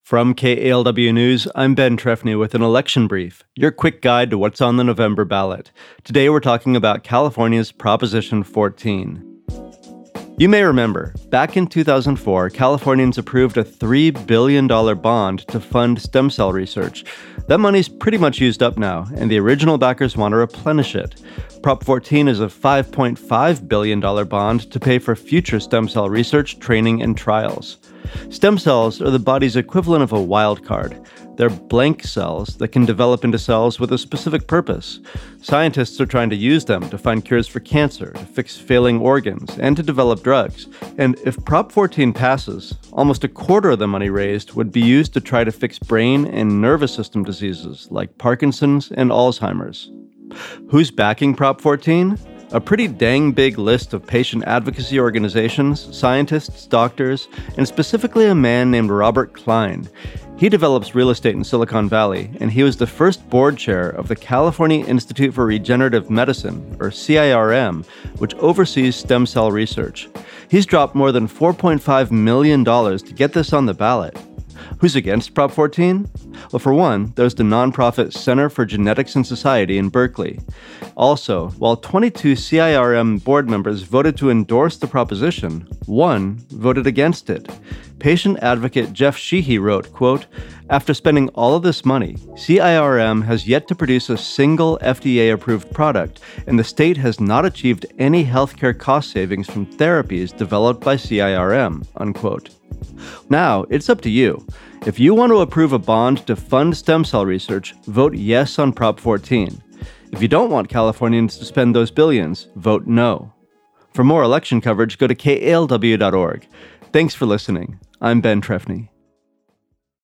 From KALW News, I'm Ben Trefny with an election brief, your quick guide to what's on the November ballot. Today we're talking about California's Proposition 14. You may remember, back in 2004, Californians approved a $3 billion bond to fund stem cell research. That money's pretty much used up now, and the original backers want to replenish it. Prop 14 is a $5.5 billion bond to pay for future stem cell research, training, and trials. Stem cells are the body's equivalent of a wild card. They're blank cells that can develop into cells with a specific purpose. Scientists are trying to use them to find cures for cancer, to fix failing organs, and to develop drugs. And if Prop 14 passes, almost a quarter of the money raised would be used to try to fix brain and nervous system diseases like Parkinson's and Alzheimer's. Who's backing Prop 14? A pretty dang big list of patient advocacy organizations, scientists, doctors, and specifically a man named Robert Klein. He develops real estate in Silicon Valley, and he was the first board chair of the California Institute for Regenerative Medicine, or CIRM, which oversees stem cell research. He's dropped more than $4.5 million to get this on the ballot. Who's against Prop 14? Well, for one, there's the nonprofit Center for Genetics and Society in Berkeley. Also, while 22 CIRM board members voted to endorse the proposition, one voted against it. Patient advocate Jeff Sheehy wrote, quote, "After spending all of this money, CIRM has yet to produce a single FDA-approved product, and the state has not achieved any healthcare cost savings from therapies developed by CIRM," unquote. Now, it's up to you. If you want to approve a bond to fund stem cell research, vote yes on Prop 14. If you don't want Californians to spend those billions, vote no. For more election coverage, go to KALW.org. Thanks for listening. I'm Ben Trefny.